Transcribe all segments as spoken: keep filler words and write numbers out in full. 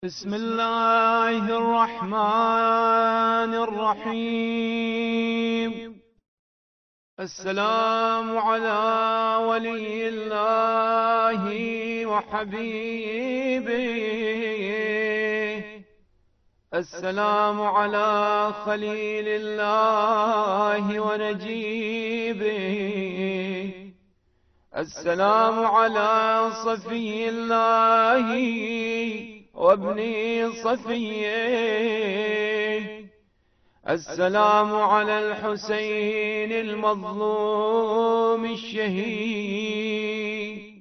بسم الله الرحمن الرحيم. السلام على ولي الله وحبيبه، السلام على خليل الله ونجيبه، السلام على صفي الله وابن صفيه، السلام على الحسين المظلوم الشهيد،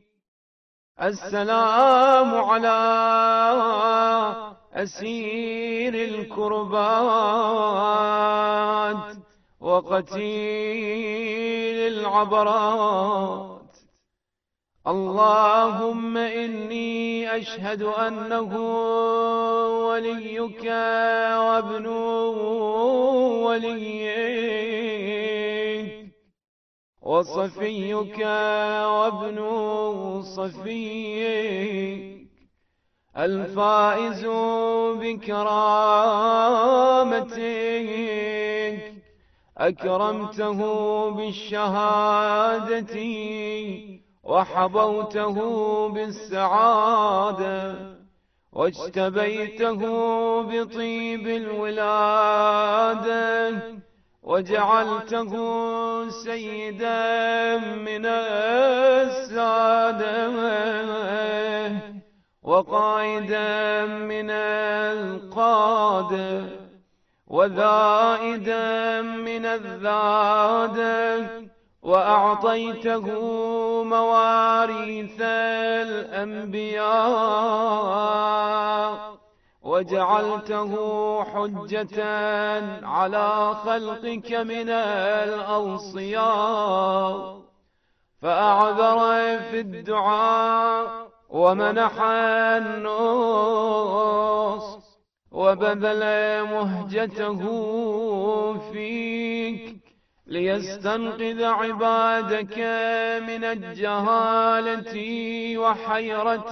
السلام على أسير الكربات وقتيل العبرات. اللهم إني أشهد أنه وليك وابن وليك وصفيك وابن صفيك، الفائز بكرامتك، أكرمته بالشهادة وحبوته بالسعادة، واجتبيته بطيب الولادة، وجعلته سيدا من السادة، وقائدا من القادة، وذائدا من الذادة، وأعطيته مواريث الأنبياء، وجعلته حجة على خلقك من الأوصياء، فأعذر في الدعاء ومنح النص، وبذل مهجته فيك ليستنقذ عبادك من الجهالة وحيرة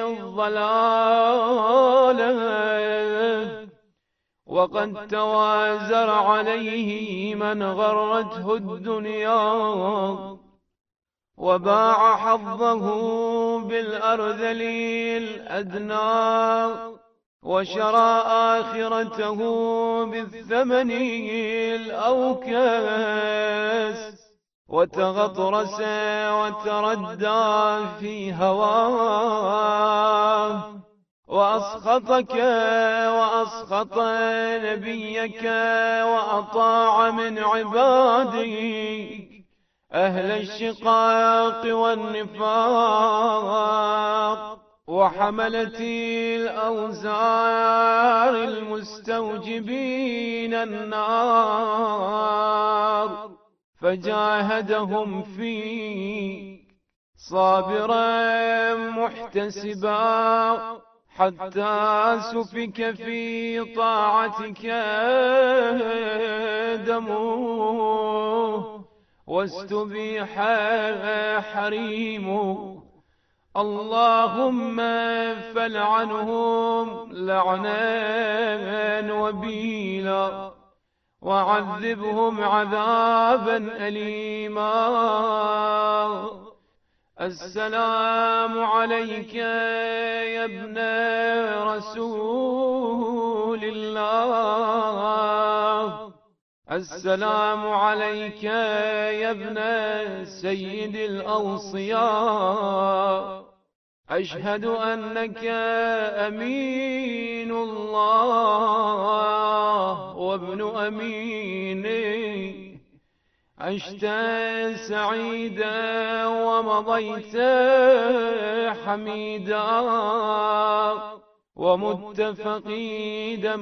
الضلالة، وقد توازر عليه من غرته الدنيا وباع حظه بالأرذل الأدنى، وشرى آخرته بالثمن الأوكس، وتغطرس وتردى في هواه، وأسخطك وأسخط نبيك، وأطاع من عبادك أهل الشقاق والنفاق، وحملة الأوزار المستوجبين النار، فجاهدهم فيك صابرا محتسبا، حتى سفك في طاعتك دمه واستبيح حريمه. اللهم فلعنهم لعنا وبيلا، وعذبهم عذابا أليما. السلام عليك يا ابن رسول الله، السلام عليك يا ابن سيد الأوصياء، أشهد أنك أمين الله وابن أمينه، عشت سعيدا ومضيت حميدا، ومت فقيدا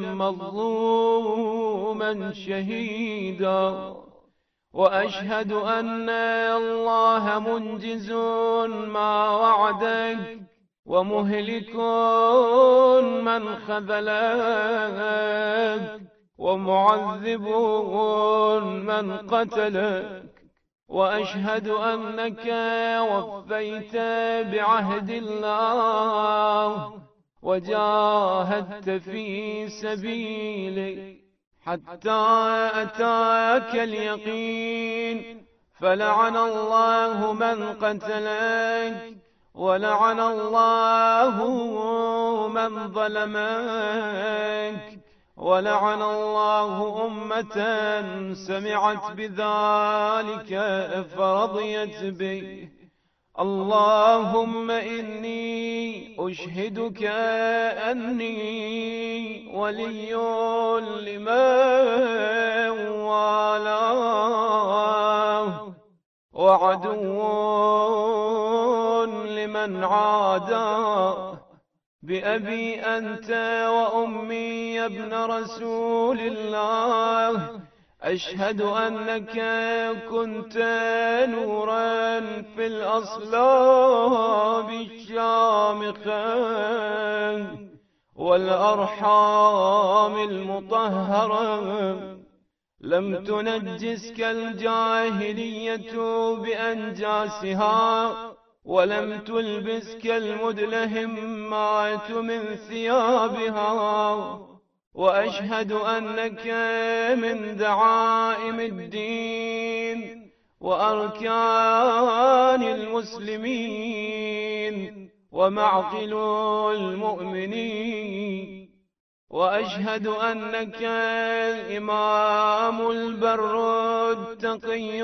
مظلوما شهيدا، وأشهد أن الله منجز ما وعدك، ومهلك من خذلك، ومعذب من قتلك، وأشهد أنك وفيت بعهد الله وجاهدت في سبيلي حتى أتاك اليقين، فلعن الله من قتلك، ولعن الله من ظلمك، ولعن الله أمة سمعت بذلك فرضيت به. اللهم إني أشهدك أني ولي لمن والاه، وعدو لمن عاداه، بأبي أنت وأمي يا ابن رسول الله، أشهد أنك كنت نورا في الأصلاب الشامخة والأرحام المطهرة، لم تنجسك الجاهلية بأنجاسها، ولم تلبسك المدلهمات من ثيابها، وأشهد أنك من دعائم الدين وأركان المسلمين ومعقل المؤمنين، وأشهد أنك الإمام البر التقي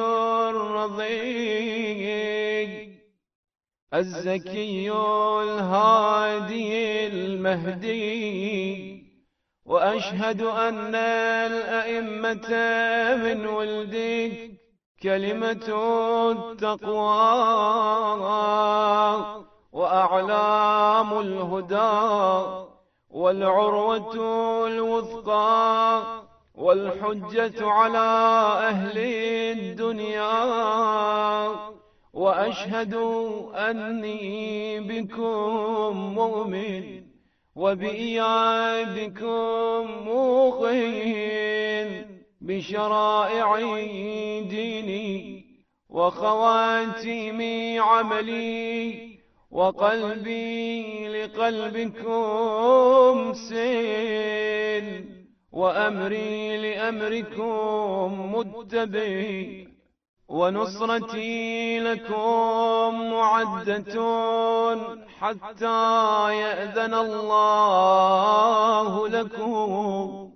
الرضي الزكي الهادي المهدي، وأشهد أن الأئمة من ولدك كلمة التقوى وأعلام الهدى والعروة الوثقى والحجة على أهل الدنيا، وأشهد أني بكم مؤمن وبإيابكم موقن بشرائع ديني وخواتيم عملي، وقلبي لقلبكم سل، وأمري لأمركم متبع، ونصرتي لكم معدة حتى يأذن الله لكم،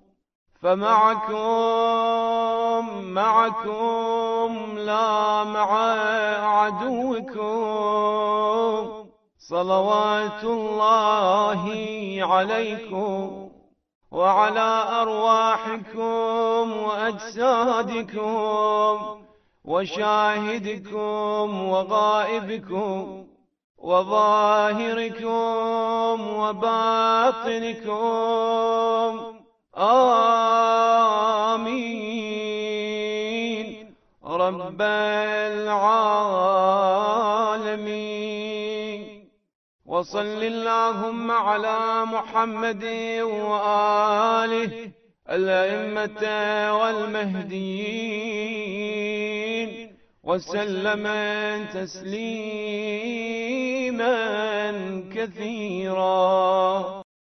فمعكم معكم لا مع عدوكم، صلوات الله عليكم وعلى أرواحكم وأجسادكم وشاهدكم وغائبكم وظاهركم وباطنكم، آمين رب العالمين. وصل اللهم على محمد وآله الأئمة والمهديين، وسلم تسليما كثيرا.